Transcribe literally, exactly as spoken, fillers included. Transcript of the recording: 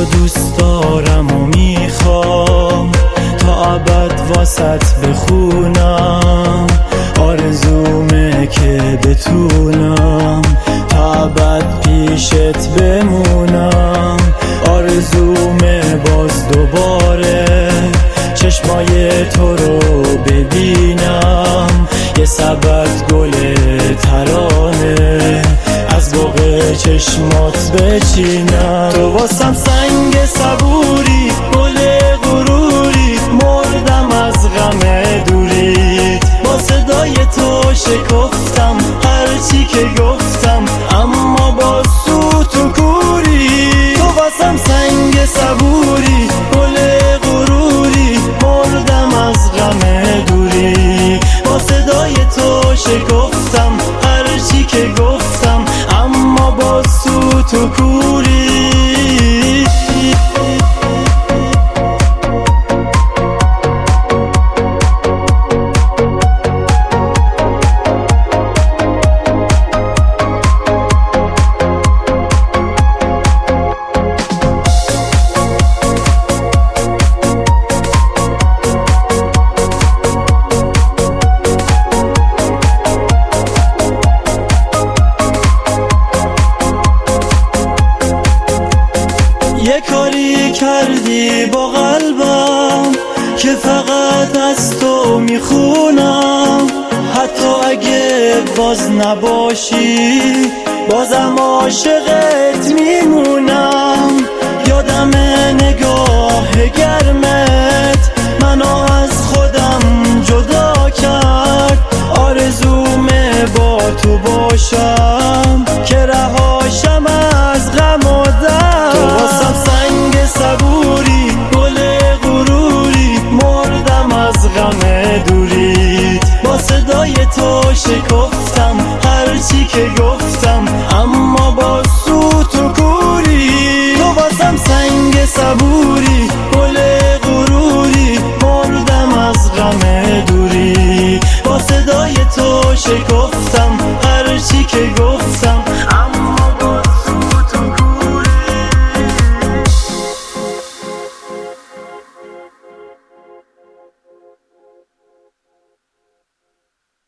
تو دوست دارم و میخوام تا ابد واسط بخونم. آرزومه که بتونم تا ابد پیشت بمونم. آرزومه باز دوباره چشمای تو رو ببینم. یه سبد گل ترانه از بوق چشمات بچینم. تو واسم سنگ صبوری، گل غروری، مردم از غم دوریت. با صدای تو شکفتم هرچی که گفتم، اما با سوت و کوری. تو واسم سنگ صبوری، گل غروری، مردم از غم دوری. با صدای تو شکفتم هرچی که گفتم، اما با سوت و کوری. یه کاری کردی با قلبم که فقط از تو میخونم. حتی اگه باز نباشی بازم عاشقت میمونم. یادم نگاه گرمت منو از خودم جدا کرد. آرزومه با تو باشم که رهاشم از غم و درد. تو واسم سنگ صبوری، گل غروری، مردم از غم دوریت. با صدای تو شکفتم هرچی که گفتم، اما با سوت و کوری. تو واسم سنگ صبوری،